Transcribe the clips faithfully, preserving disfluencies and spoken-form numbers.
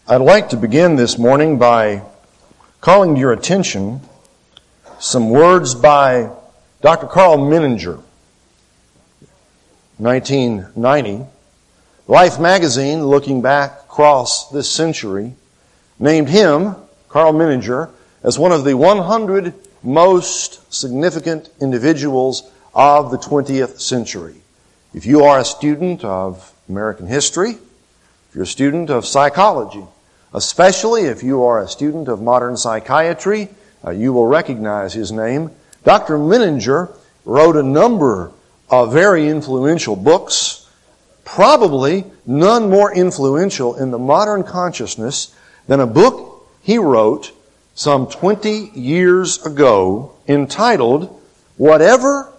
I'd like to begin this morning by calling to your attention some words by Doctor Carl Menninger. nineteen ninety, Life magazine, looking back across this century, named him, Carl Menninger, as one of the one hundred most significant individuals of the twentieth century. If you are a student of American history, if you're a student of psychology, especially if you are a student of modern psychiatry, uh, you will recognize his name. Doctor Menninger wrote a number of very influential books, probably none more influential in the modern consciousness than a book he wrote some twenty years ago entitled, Whatever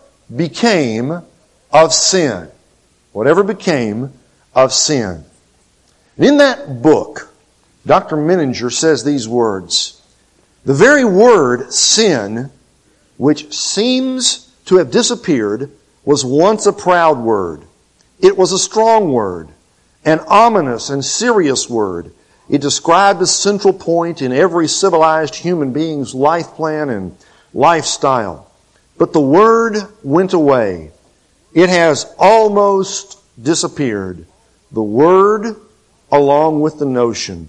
Became of Sin. Whatever Became of Sin. And in that book, Doctor Menninger says these words, the very word sin, which seems to have disappeared, was once a proud word. It was a strong word, an ominous and serious word. It described a central point in every civilized human being's life plan and lifestyle. But the word went away. It has almost disappeared. The word along with the notion.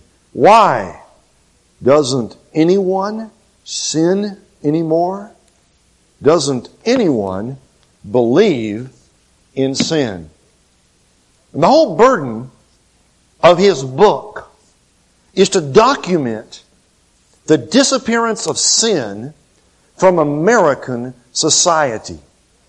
Why doesn't anyone sin anymore? Doesn't anyone believe in sin? And the whole burden of his book is to document the disappearance of sin from American society.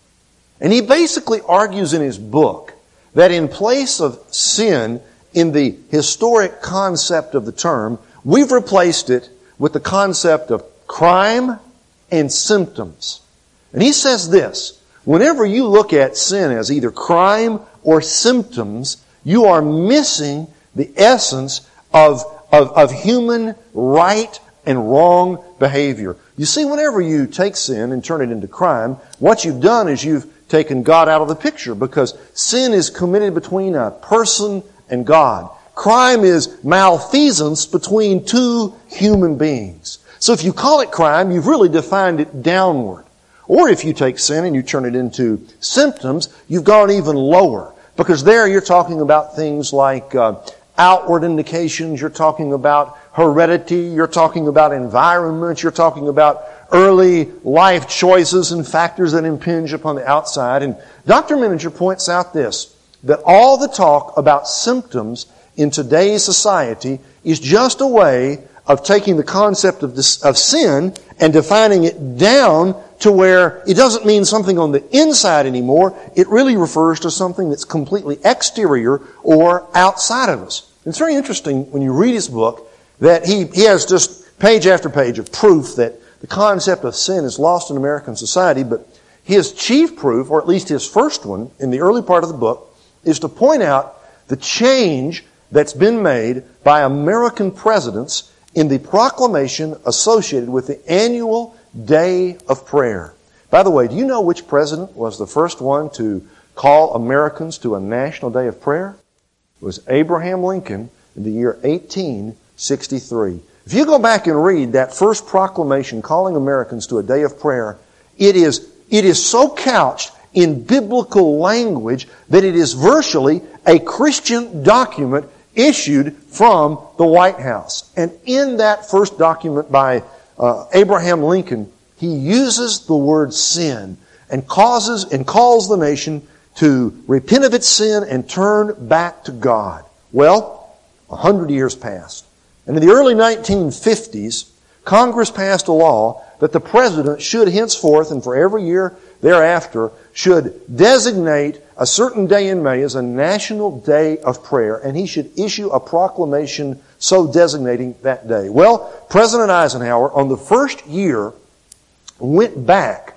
And he basically argues in his book that in place of sin in the historic concept of the term, we've replaced it with the concept of crime and symptoms. And he says this, whenever you look at sin as either crime or symptoms, you are missing the essence of, of, of human right and wrong behavior. You see, whenever you take sin and turn it into crime, what you've done is you've taken God out of the picture, because sin is committed between a person and God. Crime is malfeasance between two human beings. So if you call it crime, you've really defined it downward. Or if you take sin and you turn it into symptoms, you've gone even lower. Because there you're talking about things like uh, outward indications, you're talking about heredity, you're talking about environment, you're talking about early life choices and factors that impinge upon the outside. And Doctor Menninger points out this, that all the talk about symptoms in today's society is just a way of taking the concept of, this, of sin and defining it down to where it doesn't mean something on the inside anymore. It really refers to something that's completely exterior or outside of us. It's very interesting when you read his book that he, he has just page after page of proof that the concept of sin is lost in American society, but his chief proof, or at least his first one in the early part of the book, is to point out the change that's been made by American presidents in the proclamation associated with the annual Day of Prayer. By the way, do you know which president was the first one to call Americans to a national day of prayer? It was Abraham Lincoln in the year eighteen sixty-three. If you go back and read that first proclamation calling Americans to a day of prayer, it is, it is so couched in biblical language that it is virtually a Christian document issued from the White House. And in that first document by uh, Abraham Lincoln, he uses the word sin and causes and calls the nation to repent of its sin and turn back to God. Well, a hundred years passed. And in the early nineteen fifties, Congress passed a law that the president should henceforth and for every year thereafter should designate a certain day in May as a national day of prayer, and he should issue a proclamation so designating that day. Well, President Eisenhower, on the first year, went back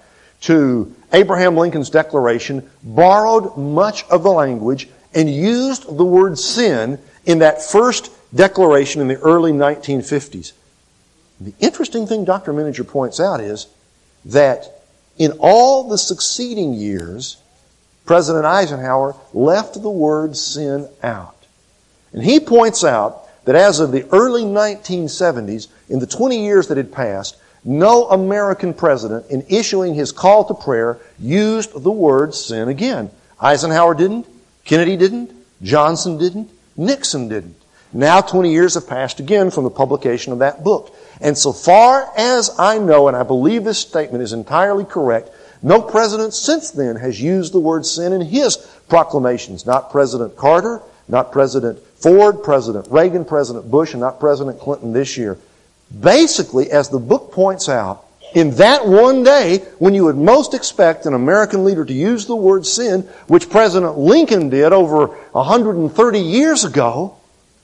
to Abraham Lincoln's declaration, borrowed much of the language, and used the word sin in that first declaration in the early nineteen fifties. The interesting thing Doctor Menninger points out is that in all the succeeding years, President Eisenhower left the word sin out. And he points out that as of the early nineteen seventies, in the twenty years that had passed, no American president in issuing his call to prayer used the word sin again. Eisenhower didn't, Kennedy didn't, Johnson didn't, Nixon didn't. Now twenty years have passed again from the publication of that book. And so far as I know, and I believe this statement is entirely correct, no president since then has used the word sin in his proclamations. Not President Carter, not President Ford, President Reagan, President Bush, and not President Clinton this year. Basically, as the book points out, in that one day when you would most expect an American leader to use the word sin, which President Lincoln did over one hundred thirty years ago,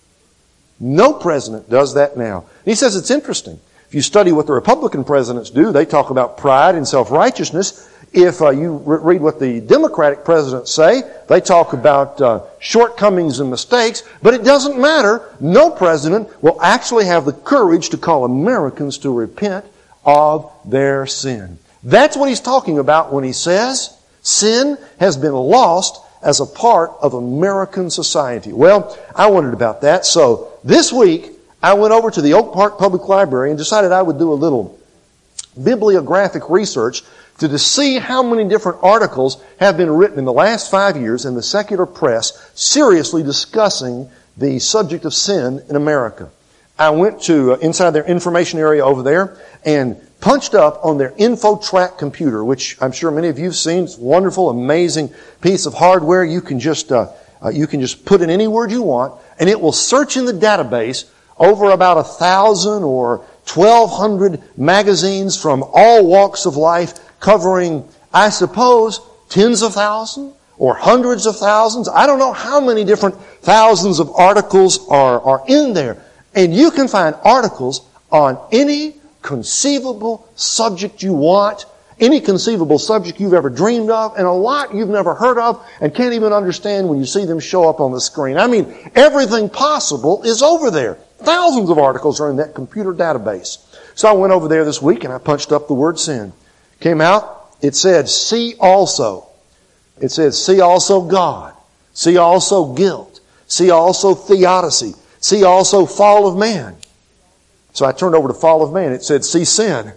no president does that now. And he says it's interesting. If you study what the Republican presidents do, they talk about pride and self-righteousness. If uh, you re- read what the Democratic presidents say, they talk about uh, shortcomings and mistakes. But it doesn't matter. No president will actually have the courage to call Americans to repent of their sin. That's what he's talking about when he says sin has been lost as a part of American society. Well, I wondered about that. So this week, I went over to the Oak Park Public Library and decided I would do a little bibliographic research to see how many different articles have been written in the last five years in the secular press seriously discussing the subject of sin in America. I went to uh, inside their information area over there and punched up on their InfoTrack computer, which I'm sure many of you have seen. It's a wonderful, amazing piece of hardware. You can just uh, uh, you can just put in any word you want, and it will search in the database over about a thousand or twelve hundred magazines from all walks of life, covering, I suppose, tens of thousands or hundreds of thousands. I don't know how many different thousands of articles are, are in there. And you can find articles on any conceivable subject you want, any conceivable subject you've ever dreamed of, and a lot you've never heard of and can't even understand when you see them show up on the screen. I mean, everything possible is over there. Thousands of articles are in that computer database. So I went over there this week and I punched up the word sin. Came out, it said, see also. It said, see also God. See also guilt. See also theodicy. See also fall of man. So I turned over to fall of man. It said, see sin.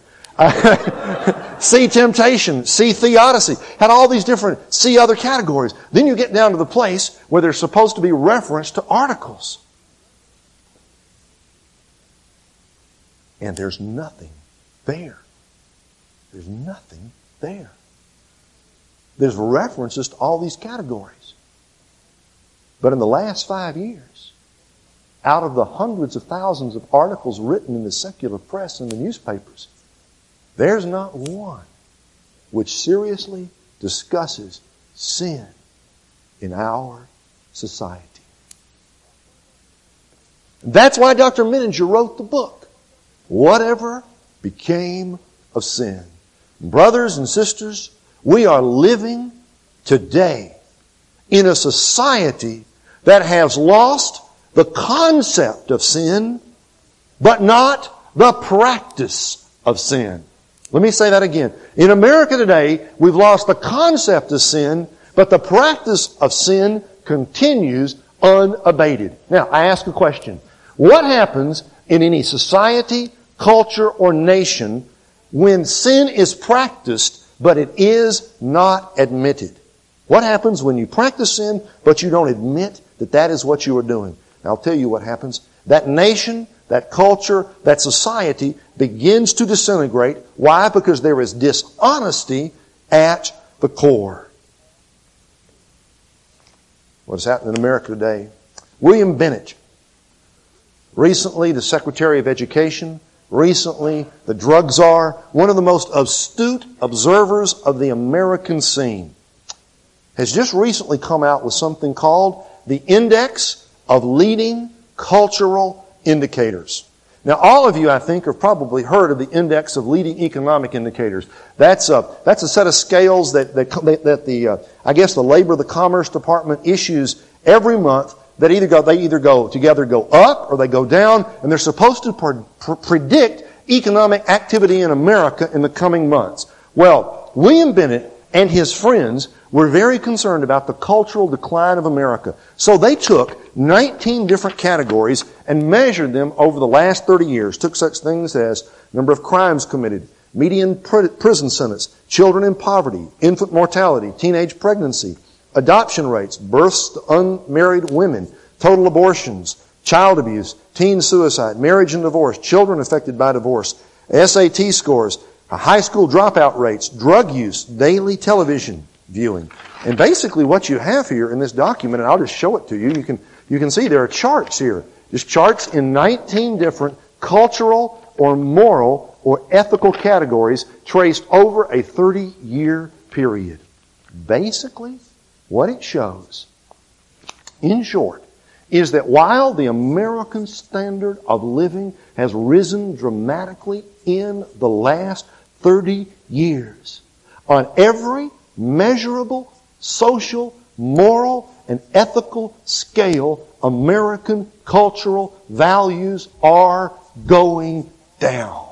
See temptation. See theodicy. Had all these different see other categories. Then you get down to the place where there's supposed to be reference to articles. And there's nothing there. There's nothing there. There's references to all these categories. But in the last five years, out of the hundreds of thousands of articles written in the secular press and the newspapers, there's not one which seriously discusses sin in our society. That's why Doctor Menninger wrote the book, Whatever Became of Sin. Brothers and sisters, we are living today in a society that has lost the concept of sin, but not the practice of sin. Let me say that again. In America today, we've lost the concept of sin, but the practice of sin continues unabated. Now, I ask a question. What happens in any society, culture, or nation when sin is practiced, but it is not admitted? What happens when you practice sin, but you don't admit that that is what you are doing? And I'll tell you what happens. That nation, that culture, that society begins to disintegrate. Why? Because there is dishonesty at the core. What has happened in America today? William Bennett, recently the Secretary of Education, recently the drug czar, one of the most astute observers of the American scene, has just recently come out with something called the Index of Leading Cultural Indicators. Now, all of you, I think, have probably heard of the Index of Leading Economic Indicators. That's a, that's a set of scales that, that, that the, uh, I guess the Labor, the Commerce Department issues every month that either go, they either go together go up or they go down, and they're supposed to pre- pre- predict economic activity in America in the coming months. Well, William Bennett and his friends were very concerned about the cultural decline of America. So they took nineteen different categories and measured them over the last thirty years. Took such things as number of crimes committed, median prison sentence, children in poverty, infant mortality, teenage pregnancy, adoption rates, births to unmarried women, total abortions, child abuse, teen suicide, marriage and divorce, children affected by divorce, S A T scores, high school dropout rates, drug use, daily television viewing. And basically what you have here in this document, and I'll just show it to you, you can, you can see there are charts here. Just charts in nineteen different cultural or moral or ethical categories traced over a thirty-year period. Basically, what it shows, in short, is that while the American standard of living has risen dramatically in the last thirty years, on every measurable social, moral, and ethical scale, American cultural values are going down.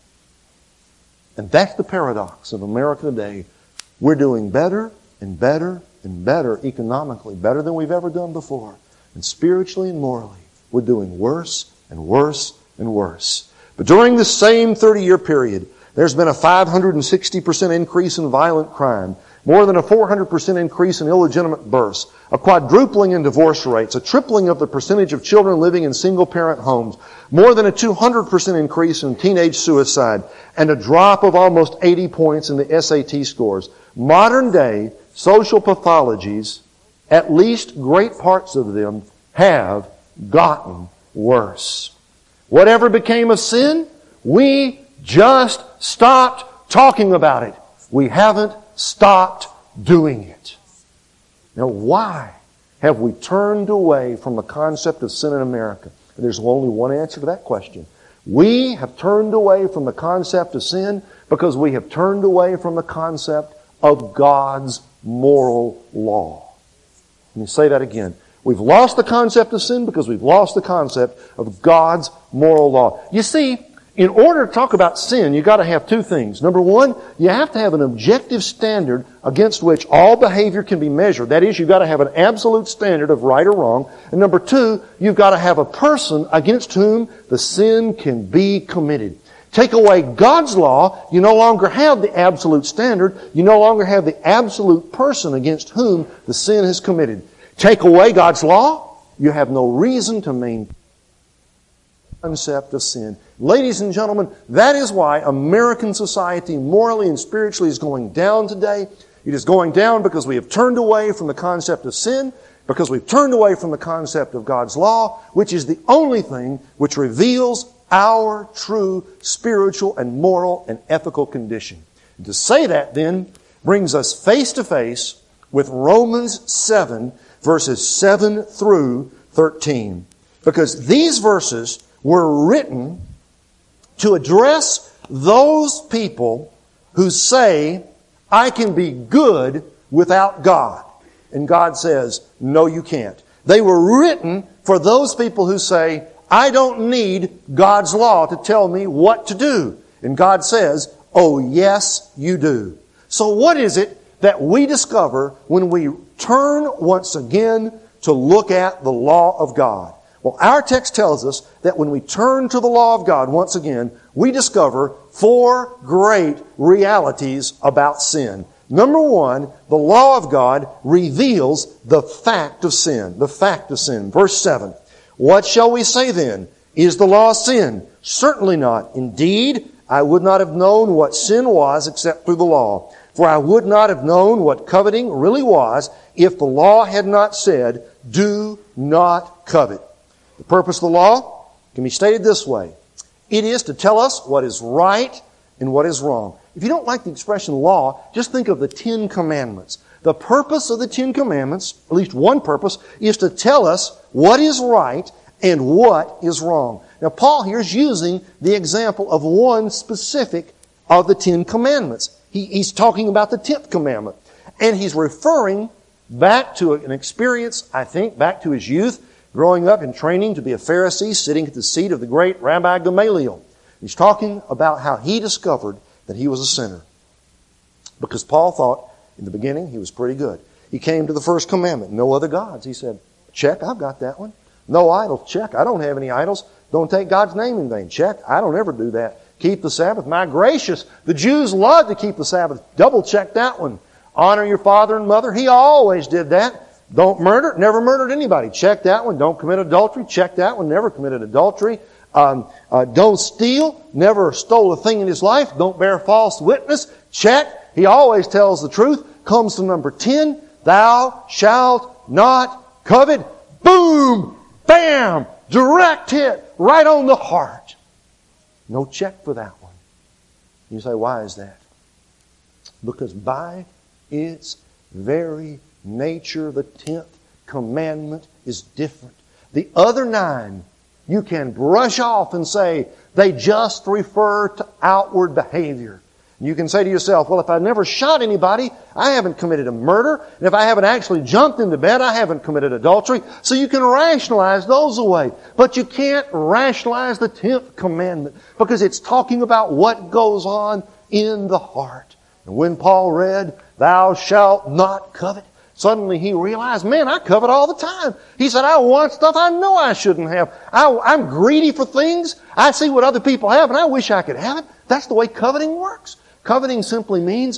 And that's the paradox of America today. We're doing better and better and better economically, better than we've ever done before. And spiritually and morally, we're doing worse and worse and worse. But during this same thirty-year period, there's been a five hundred sixty percent increase in violent crime, more than a four hundred percent increase in illegitimate births, a quadrupling in divorce rates, a tripling of the percentage of children living in single-parent homes, more than a two hundred percent increase in teenage suicide, and a drop of almost eighty points in the S A T scores. Modern-day social pathologies, at least great parts of them, have gotten worse. Whatever became of sin, we just stopped talking about it. We haven't stopped doing it. Now, why have we turned away from the concept of sin in America? There's only one answer to that question. We have turned away from the concept of sin because we have turned away from the concept of God's moral law. Let me say that again. We've lost the concept of sin because we've lost the concept of God's moral law. You see, in order to talk about sin, you've got to have two things. Number one, you have to have an objective standard against which all behavior can be measured. That is, you've got to have an absolute standard of right or wrong. And number two, you've got to have a person against whom the sin can be committed. Take away God's law, you no longer have the absolute standard. You no longer have the absolute person against whom the sin is committed. Take away God's law, you have no reason to maintain the concept of sin. Ladies and gentlemen, that is why American society morally and spiritually is going down today. It is going down because we have turned away from the concept of sin, because we've turned away from the concept of God's law, which is the only thing which reveals our true spiritual and moral and ethical condition. And to say that then brings us face to face with Romans seven, verses seven through thirteen. Because these verses were written to address those people who say, I can be good without God. And God says, no, you can't. They were written for those people who say, I don't need God's law to tell me what to do. And God says, oh, yes, you do. So what is it that we discover when we turn once again to look at the law of God? Well, our text tells us that when we turn to the law of God once again, we discover four great realities about sin. Number one, the law of God reveals the fact of sin. The fact of sin. Verse seven. What shall we say then? Is the law sin? Certainly not. Indeed, I would not have known what sin was except through the law. For I would not have known what coveting really was if the law had not said, do not covet. The purpose of the law can be stated this way. It is to tell us what is right and what is wrong. If you don't like the expression law, just think of the Ten Commandments. The purpose of the Ten Commandments, at least one purpose, is to tell us what is right and what is wrong. Now, Paul here is using the example of one specific of the Ten Commandments. He, he's talking about the tenth commandment. And he's referring back to an experience, I think, back to his youth, growing up and training to be a Pharisee, sitting at the seat of the great Rabbi Gamaliel. He's talking about how he discovered that he was a sinner. Because Paul thought In the beginning, he was pretty good. He came to the first commandment, no other gods. He said, check, I've got that one. No idols, check, I don't have any idols. Don't take God's name in vain, check, I don't ever do that. Keep the Sabbath, my gracious, the Jews love to keep the Sabbath. Double check that one. Honor your father and mother, he always did that. Don't murder, never murdered anybody. Check that one. Don't commit adultery, check that one, never committed adultery. Um, uh, don't steal, never stole a thing in his life. Don't bear false witness, check. He always tells the truth. Comes to number ten, thou shalt not covet. Boom! Bam! Direct hit right on the heart. No check for that one. You say, why is that? Because by its very nature, the tenth commandment is different. The other nine, you can brush off and say they just refer to outward behavior. You can say to yourself, well, if I've never shot anybody, I haven't committed a murder. And if I haven't actually jumped into bed, I haven't committed adultery. So you can rationalize those away. But you can't rationalize the tenth commandment because it's talking about what goes on in the heart. And when Paul read, thou shalt not covet, suddenly he realized, man, I covet all the time. He said, I want stuff I know I shouldn't have. I, I'm greedy for things. I see what other people have and I wish I could have it. That's the way coveting works. Coveting simply means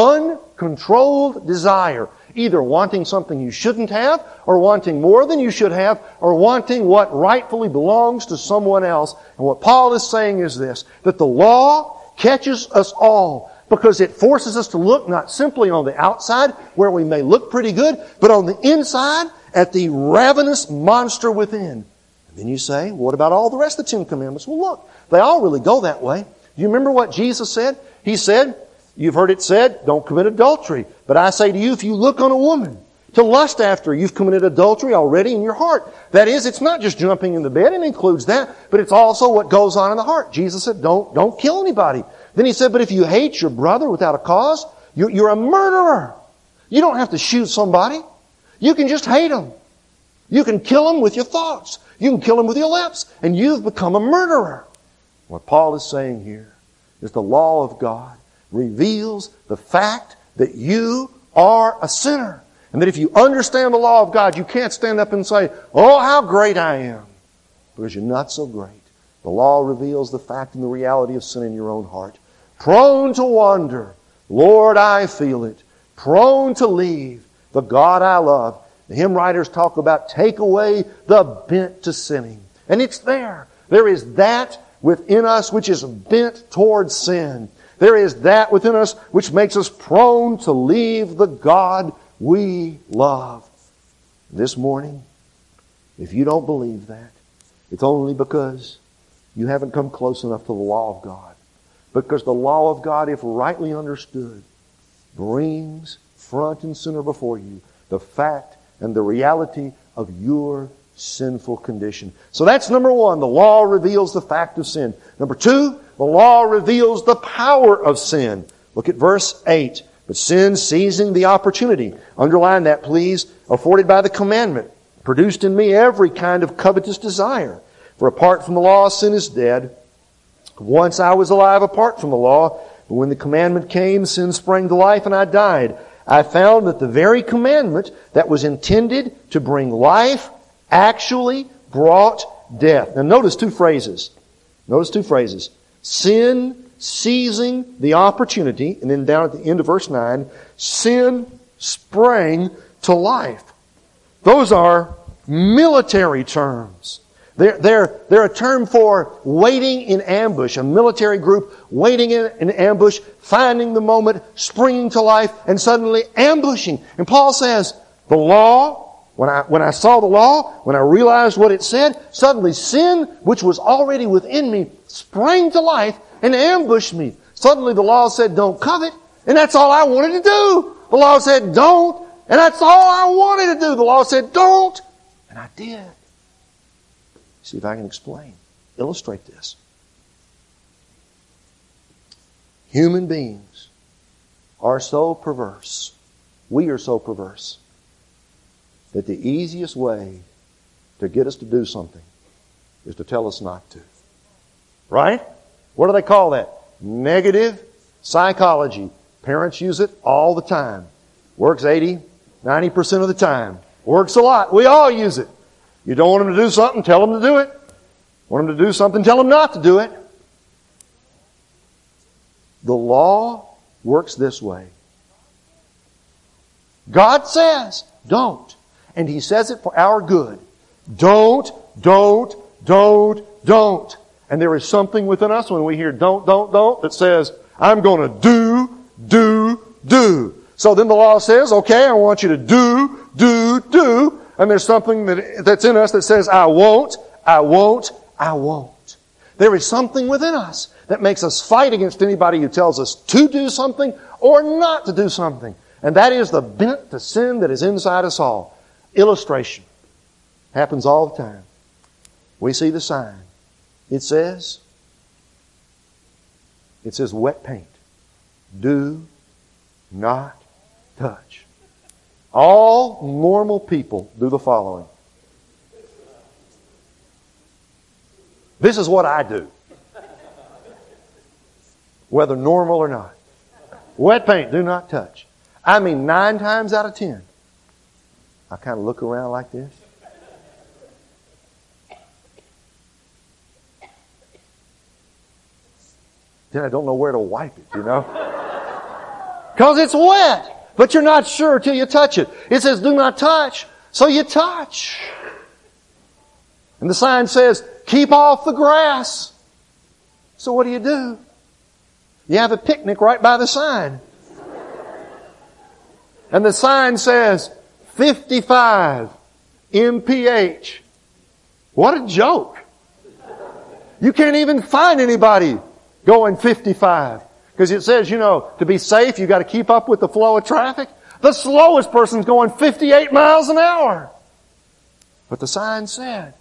uncontrolled desire. Either wanting something you shouldn't have, or wanting more than you should have, or wanting what rightfully belongs to someone else. And what Paul is saying is this, that the law catches us all because it forces us to look not simply on the outside, where we may look pretty good, but on the inside at the ravenous monster within. And then you say, well, what about all the rest of the Ten Commandments? Well, look, they all really go that way. Do you remember what Jesus said? He said, you've heard it said, don't commit adultery. But I say to you, if you look on a woman to lust after her, you've committed adultery already in your heart. That is, it's not just jumping in the bed, it includes that, but it's also what goes on in the heart. Jesus said, don't, don't kill anybody. Then he said, but if you hate your brother without a cause, you're, you're a murderer. You don't have to shoot somebody. You can just hate them. You can kill them with your thoughts. You can kill them with your lips. And you've become a murderer. What Paul is saying here is the law of God reveals the fact that you are a sinner. And that if you understand the law of God, you can't stand up and say, oh, how great I am. Because you're not so great. The law reveals the fact and the reality of sin in your own heart. Prone to wander. Lord, I feel it. Prone to leave the God I love. The hymn writers talk about take away the bent to sinning. And it's there. There is that within us which is bent towards sin. There is that within us which makes us prone to leave the God we love. This morning, if you don't believe that, it's only because you haven't come close enough to the law of God. Because the law of God, if rightly understood, brings front and center before you the fact and the reality of your sinful condition. So that's number one. The law reveals the fact of sin. Number two, the law reveals the power of sin. Look at verse eight. But sin, seizing the opportunity, underline that please, afforded by the commandment, produced in me every kind of covetous desire. For apart from the law, sin is dead. Once I was alive apart from the law, but when the commandment came, sin sprang to life and I died. I found that the very commandment that was intended to bring life actually brought death. Now notice two phrases. Notice two phrases. Sin seizing the opportunity, and then down at the end of verse nine, sin sprang to life. Those are military terms. They're, they're, they're a term for waiting in ambush, a military group waiting in an ambush, finding the moment, springing to life, and suddenly ambushing. And Paul says, the law, when I, when I saw the law, when I realized what it said, suddenly sin, which was already within me, sprang to life and ambushed me. Suddenly the law said, don't covet, and that's all I wanted to do. The law said, don't, and that's all I wanted to do. The law said, don't, and I did. See if I can explain, illustrate this. Human beings are so perverse, we are so perverse, that the easiest way to get us to do something is to tell us not to. Right? What do they call that? Negative psychology. Parents use it all the time. Works eighty, ninety percent of the time. Works a lot. We all use it. You don't want them to do something, tell them to do it. Want them to do something, tell them not to do it. The law works this way. God says, don't. And He says it for our good. Don't, don't, don't, don't. And there is something within us when we hear don't, don't, don't that says, I'm going to do, do, do. So then the law says, okay, I want you to do, do, do. And there's something that, that's in us that says, I won't, I won't, I won't. There is something within us that makes us fight against anybody who tells us to do something or not to do something. And that is the bent to sin that is inside us all. Illustration. Happens all the time. We see the sign. It says, it says wet paint. Do not touch. All normal people do the following. This is what I do. Whether normal or not. Wet paint, do not touch. I mean, nine times out of ten, I kind of look around like this. Then I don't know where to wipe it, you know. Because it's wet. But you're not sure till you touch it. It says, do not touch. So you touch. And the sign says, keep off the grass. So what do you do? You have a picnic right by the sign. And the sign says, fifty-five M P H. What a joke. You can't even find anybody going fifty-five. Because it says, you know, to be safe, you've got to keep up with the flow of traffic. The slowest person's going fifty-eight miles an hour. But the sign said.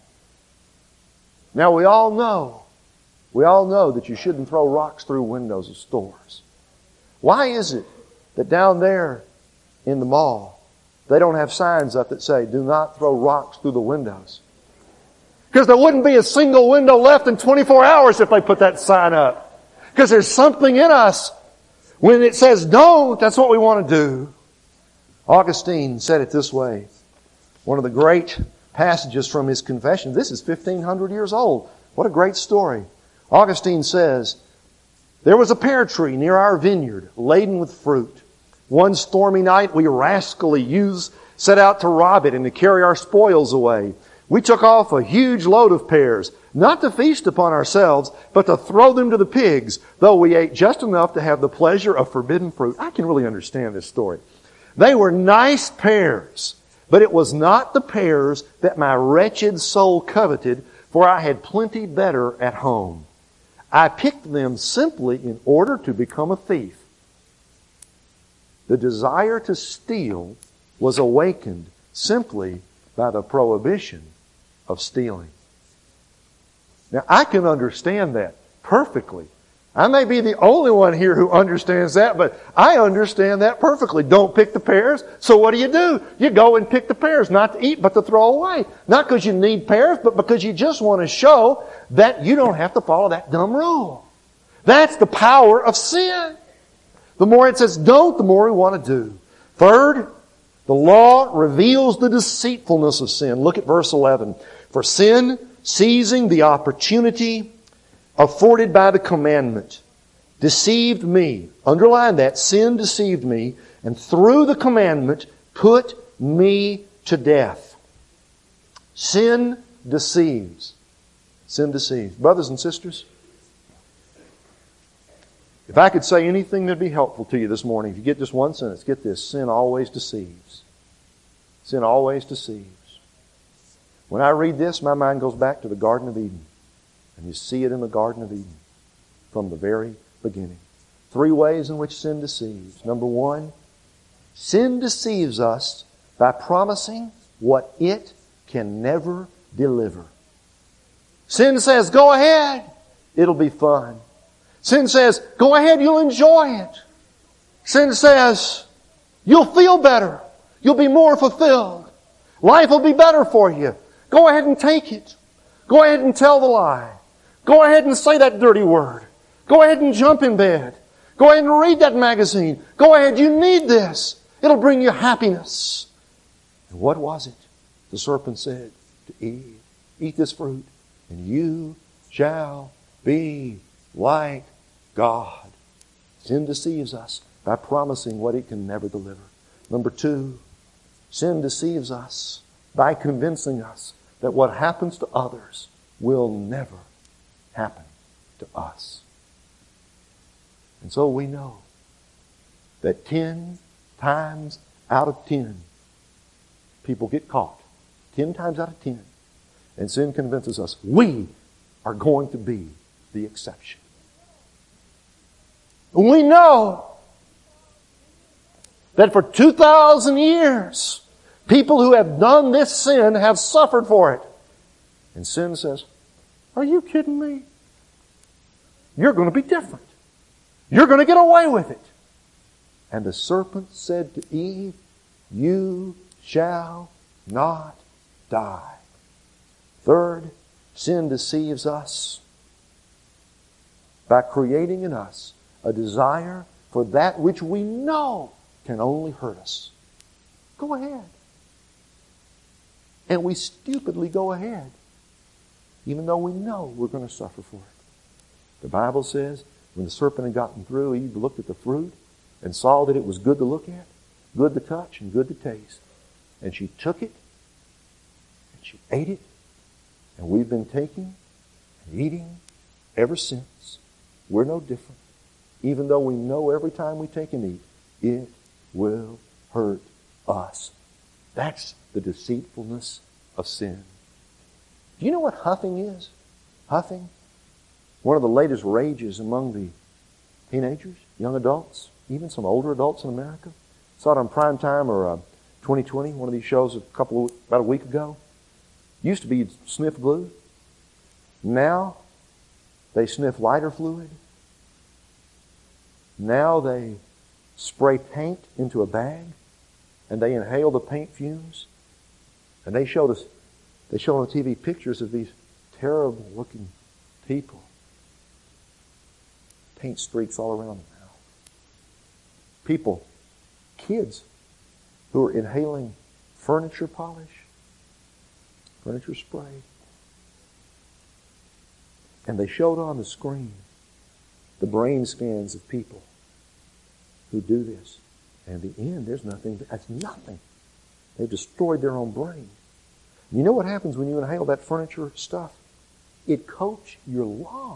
Now we all know, we all know that you shouldn't throw rocks through windows of stores. Why is it that down there in the mall, they don't have signs up that say, do not throw rocks through the windows? Because there wouldn't be a single window left in twenty-four hours if they put that sign up. Because there's something in us. When it says don't, that's what we want to do. Augustine said it this way. One of the great passages from his Confession. This is fifteen hundred years old. What a great story. Augustine says, there was a pear tree near our vineyard, laden with fruit. One stormy night, we rascally youths set out to rob it and to carry our spoils away. We took off a huge load of pears, not to feast upon ourselves, but to throw them to the pigs, though we ate just enough to have the pleasure of forbidden fruit. I can really understand this story. They were nice pears, but it was not the pears that my wretched soul coveted, for I had plenty better at home. I picked them simply in order to become a thief. The desire to steal was awakened simply by the prohibition of stealing. Now, I can understand that perfectly. I may be the only one here who understands that, but I understand that perfectly. Don't pick the pears. So what do you do? You go and pick the pears, not to eat, but to throw away. Not because you need pears, but because you just want to show that you don't have to follow that dumb rule. That's the power of sin. The more it says don't, the more we want to do. Third, the law reveals the deceitfulness of sin. Look at verse eleven. For sin, seizing the opportunity afforded by the commandment, deceived me. Underline that. Sin deceived me, and through the commandment put me to death. Sin deceives. Sin deceives. Brothers and sisters, if I could say anything that would be helpful to you this morning, if you get just one sentence, get this. Sin always deceives. Sin always deceives. When I read this, my mind goes back to the Garden of Eden. And you see it in the Garden of Eden from the very beginning. Three ways in which sin deceives. Number one, sin deceives us by promising what it can never deliver. Sin says, go ahead, it'll be fun. Sin says, go ahead, you'll enjoy it. Sin says, you'll feel better. You'll be more fulfilled. Life will be better for you. Go ahead and take it. Go ahead and tell the lie. Go ahead and say that dirty word. Go ahead and jump in bed. Go ahead and read that magazine. Go ahead, you need this. It'll bring you happiness. And what was it? The serpent said to Eve, eat this fruit, and you shall be like God. Sin deceives us by promising what it can never deliver. Number two, sin deceives us by convincing us that what happens to others will never happen to us. And so we know that ten times out of ten, people get caught. Ten times out of ten. And sin convinces us we are going to be the exception. We know that for two thousand years, people who have done this sin have suffered for it. And sin says, are you kidding me? You're going to be different. You're going to get away with it. And the serpent said to Eve, you shall not die. Third, sin deceives us by creating in us a desire for that which we know can only hurt us. Go ahead. And we stupidly go ahead, even though we know we're going to suffer for it. The Bible says, when the serpent had gotten through, Eve looked at the fruit and saw that it was good to look at, good to touch, and good to taste. And she took it, and she ate it, and we've been taking and eating ever since. We're no different. Even though we know every time we take and eat, it will hurt us. That's the deceitfulness of sin. Do you know what huffing is? Huffing? One of the latest rages among the teenagers, young adults, even some older adults in America. Saw it on Prime Time or uh, twenty twenty, one of these shows a couple of, about a week ago. Used to be sniff glue. Now they sniff lighter fluid. Now they spray paint into a bag and they inhale the paint fumes. And they showed us, they show on the T V pictures of these terrible looking people. Paint streaks all around them now. People, kids, who are inhaling furniture polish, furniture spray. And they showed on the screen the brain scans of people who do this. And in the end, there's nothing, that's nothing. They've destroyed their own brain. You know what happens when you inhale that furniture stuff? It coats your lungs.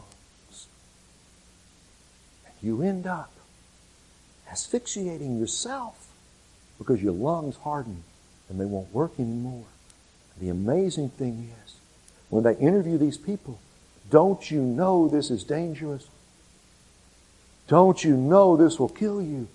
And you end up asphyxiating yourself because your lungs harden and they won't work anymore. The amazing thing is, when they interview these people, don't you know this is dangerous? Don't you know this will kill you?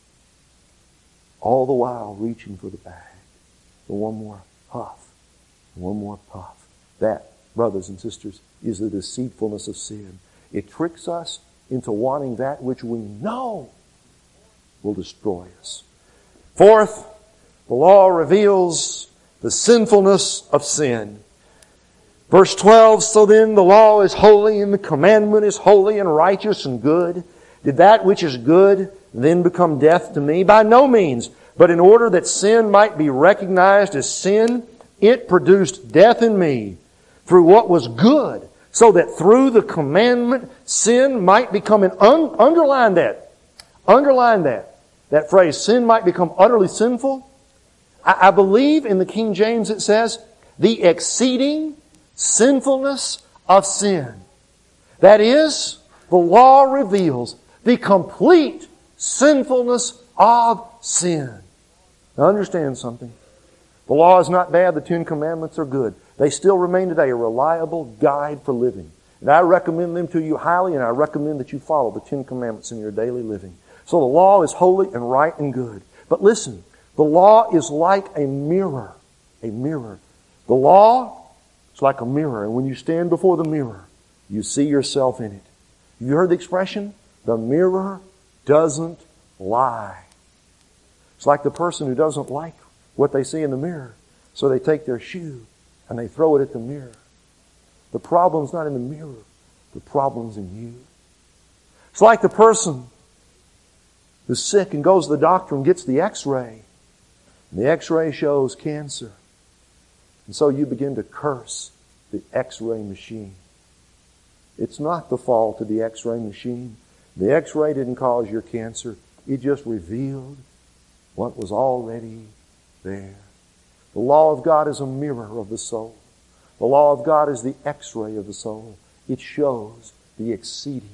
All the while reaching for the bag. For one more puff. One more puff. That, brothers and sisters, is the deceitfulness of sin. It tricks us into wanting that which we know will destroy us. Fourth, the law reveals the sinfulness of sin. Verse twelve, so then the law is holy and the commandment is holy and righteous and good. Did that which is good then become death to me? By no means. But in order that sin might be recognized as sin, it produced death in me through what was good, so that through the commandment sin might become an un- underline that. Underline that. That phrase, sin might become utterly sinful. I, I believe in the King James it says, the exceeding sinfulness of sin. That is, the law reveals the complete sinfulness of sin. Now understand something. The law is not bad. The Ten Commandments are good. They still remain today a reliable guide for living. And I recommend them to you highly, and I recommend that you follow the Ten Commandments in your daily living. So the law is holy and right and good. But listen, the law is like a mirror. A mirror. The law is like a mirror. And when you stand before the mirror, you see yourself in it. You heard the expression? The mirror doesn't lie. It's like the person who doesn't like what they see in the mirror. So they take their shoe and they throw it at the mirror. The problem's not in the mirror. The problem's in you. It's like the person who's sick and goes to the doctor and gets the x-ray. And the x-ray shows cancer. And so you begin to curse the x-ray machine. It's not the fault of the x-ray machine. The x-ray didn't cause your cancer. It just revealed what was already there. The law of God is a mirror of the soul. The law of God is the x-ray of the soul. It shows the exceeding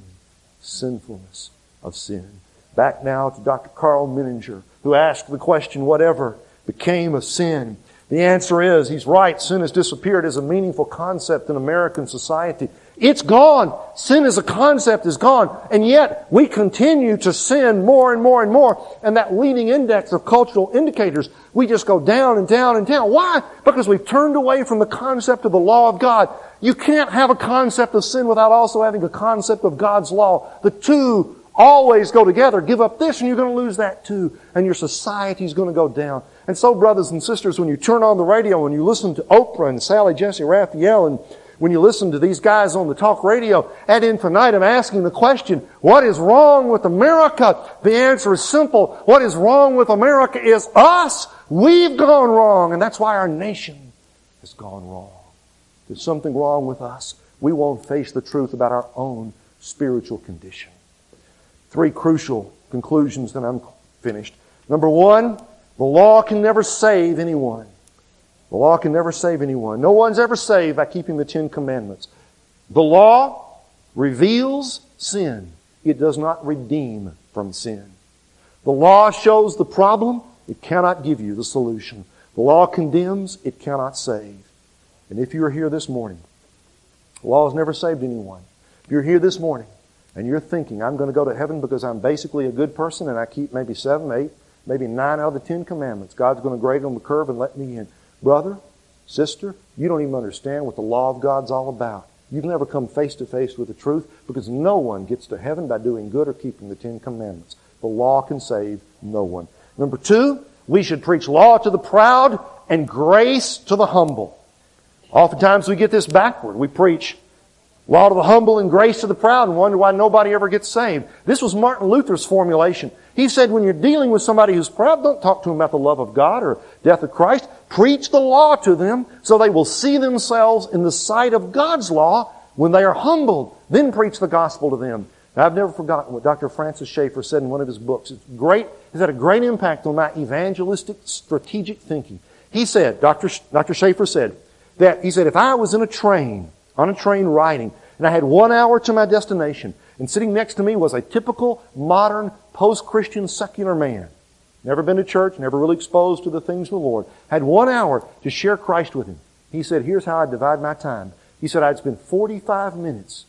sinfulness of sin. Back now to Doctor Carl Menninger, who asked the question, whatever became of sin? The answer is, he's right, sin has disappeared as a meaningful concept in American society. It's gone. Sin as a concept is gone. And yet, we continue to sin more and more and more. And that leading index of cultural indicators, we just go down and down and down. Why? Because we've turned away from the concept of the law of God. You can't have a concept of sin without also having a concept of God's law. The two always go together. Give up this and you're going to lose that too. And your society's going to go down. And so, brothers and sisters, when you turn on the radio and you listen to Oprah and Sally Jesse Raphael, and when you listen to these guys on the talk radio ad infinitum asking the question, what is wrong with America? The answer is simple. What is wrong with America is us. We've gone wrong. And that's why our nation has gone wrong. There's something wrong with us. We won't face the truth about our own spiritual condition. Three crucial conclusions, then I'm finished. Number one, the law can never save anyone. The law can never save anyone. No one's ever saved by keeping the Ten Commandments. The law reveals sin. It does not redeem from sin. The law shows the problem. It cannot give you the solution. The law condemns. It cannot save. And if you are here this morning, the law has never saved anyone. If you're here this morning and you're thinking, I'm going to go to heaven because I'm basically a good person and I keep maybe seven, eight, maybe nine out of the Ten Commandments. God's going to grade on the curve and let me in. Brother, sister, you don't even understand what the law of God's all about. You've never come face to face with the truth because no one gets to heaven by doing good or keeping the Ten Commandments. The law can save no one. Number two, we should preach law to the proud and grace to the humble. Oftentimes we get this backward. We preach law to the humble and grace to the proud and wonder why nobody ever gets saved. This was Martin Luther's formulation. He said when you're dealing with somebody who's proud, don't talk to them about the love of God or death of Christ. Preach the law to them so they will see themselves in the sight of God's law when they are humbled. Then preach the gospel to them. Now, I've never forgotten what Doctor Francis Schaeffer said in one of his books. It's great. It's had a great impact on my evangelistic, strategic thinking. He said, Doctor Doctor Schaeffer said, that he said, if I was in a train, on a train riding, and I had one hour to my destination, and sitting next to me was a typical modern post-Christian secular man, never been to church, never really exposed to the things of the Lord, had one hour to share Christ with him. He said, here's how I divide my time. He said, I'd spend forty-five minutes,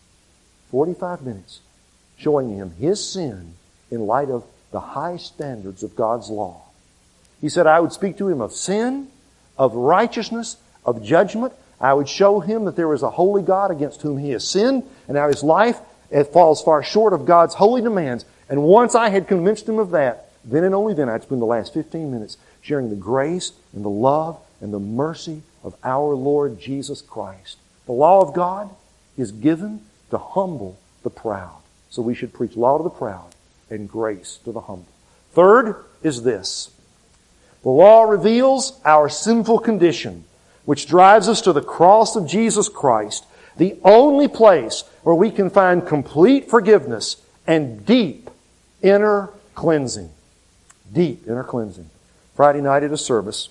forty-five minutes showing him his sin in light of the high standards of God's law. He said, I would speak to him of sin, of righteousness, of judgment. I would show him that there is a holy God against whom he has sinned, and how his life it falls far short of God's holy demands. And once I had convinced him of that, then and only then I'd spend the last fifteen minutes sharing the grace and the love and the mercy of our Lord Jesus Christ. The law of God is given to humble the proud. So we should preach law to the proud and grace to the humble. Third is this. The law reveals our sinful condition, which drives us to the cross of Jesus Christ, the only place where we can find complete forgiveness and deep inner cleansing. Deep inner cleansing. Friday night at a service,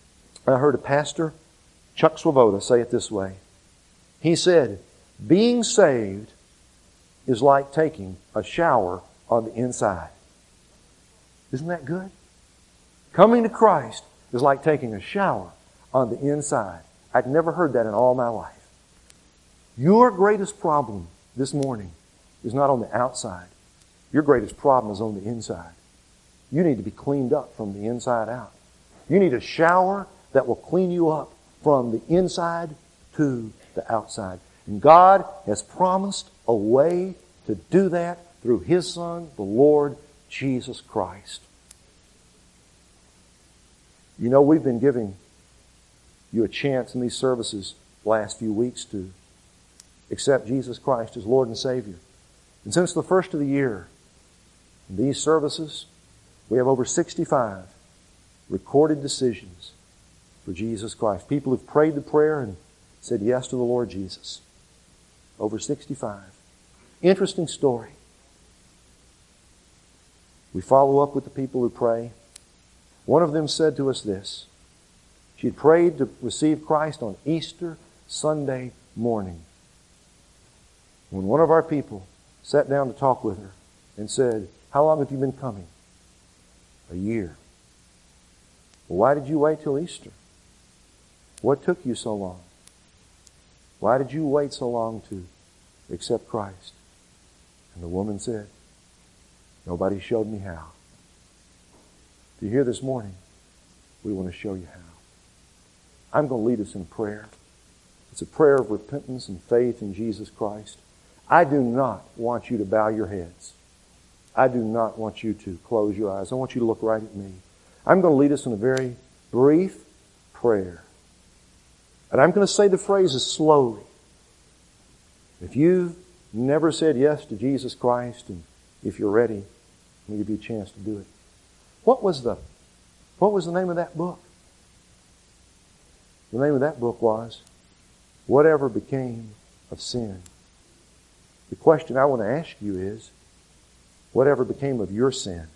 I heard a pastor, Chuck Swoboda, say it this way. He said, being saved is like taking a shower on the inside. Isn't that good? Coming to Christ is like taking a shower on the inside. I'd never heard that in all my life. Your greatest problem this morning is not on the outside. Your greatest problem is on the inside. You need to be cleaned up from the inside out. You need a shower that will clean you up from the inside to the outside. And God has promised a way to do that through His Son, the Lord Jesus Christ. You know, we've been giving you a chance in these services the last few weeks to accept Jesus Christ as Lord and Savior. And since the first of the year, In these services, we have over sixty-five recorded decisions for Jesus Christ. People who've prayed the prayer and said yes to the Lord Jesus. Over sixty-five. Interesting story. We follow up with the people who pray. One of them said to us this. She'd prayed to receive Christ on Easter Sunday morning. When one of our people sat down to talk with her and said, "How long have you been coming?" "A year." "Well, why did you wait till Easter? What took you so long? Why did you wait so long to accept Christ?" And the woman said, "Nobody showed me how." If you're here this morning, we want to show you how. I'm going to lead us in prayer. It's a prayer of repentance and faith in Jesus Christ. I do not want you to bow your heads. I do not want you to close your eyes. I want you to look right at me. I'm going to lead us in a very brief prayer. And I'm going to say the phrases slowly. If you've never said yes to Jesus Christ, and if you're ready, I'll give you a chance to do it. What was the, what was the name of that book? The name of that book was Whatever Became of Sin. The question I want to ask you is, whatever became of your sin?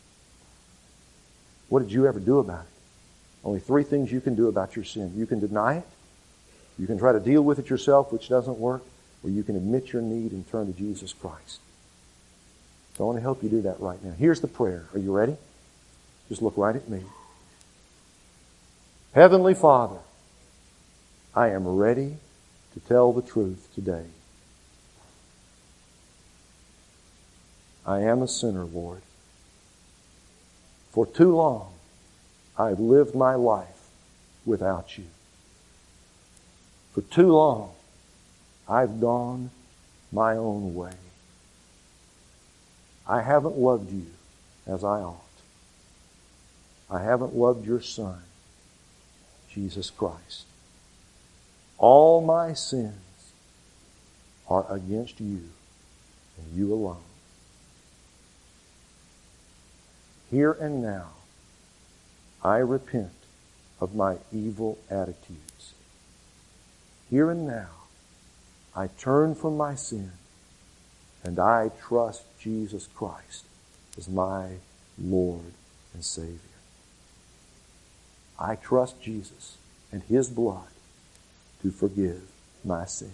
What did you ever do about it? Only three things you can do about your sin. You can deny it, you can try to deal with it yourself, which doesn't work, or you can admit your need and turn to Jesus Christ. So I want to help you do that right now. Here's the prayer. Are you ready? Just look right at me. Heavenly Father, I am ready to tell the truth today. I am a sinner, Lord. For too long, I've lived my life without you. For too long, I've gone my own way. I haven't loved you as I ought. I haven't loved your Son, Jesus Christ. All my sins are against you and you alone. Here and now, I repent of my evil attitudes. Here and now, I turn from my sin and I trust Jesus Christ as my Lord and Savior. I trust Jesus and His blood to forgive my sins.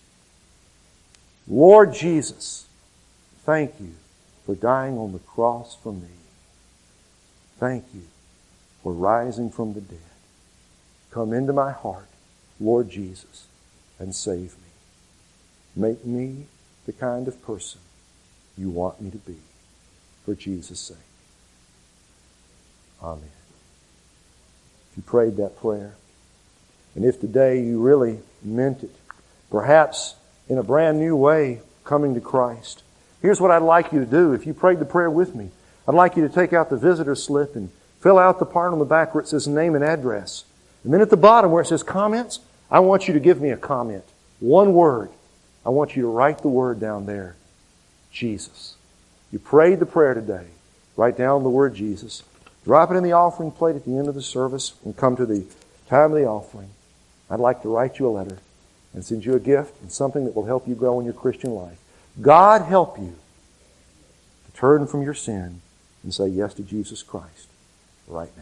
Lord Jesus, thank you for dying on the cross for me. Thank you for rising from the dead. Come into my heart, Lord Jesus, and save me. Make me the kind of person you want me to be, for Jesus' sake. Amen. If you prayed that prayer, and if today you really meant it, perhaps in a brand new way, coming to Christ, here's what I'd like you to do. If you prayed the prayer with me, I'd like you to take out the visitor slip and fill out the part on the back where it says name and address. And then at the bottom where it says comments, I want you to give me a comment. One word. I want you to write the word down there. Jesus. You prayed the prayer today. Write down the word Jesus. Drop it in the offering plate at the end of the service and come to the time of the offering. I'd like to write you a letter and send you a gift and something that will help you grow in your Christian life. God help you to turn from your sin and say yes to Jesus Christ right now.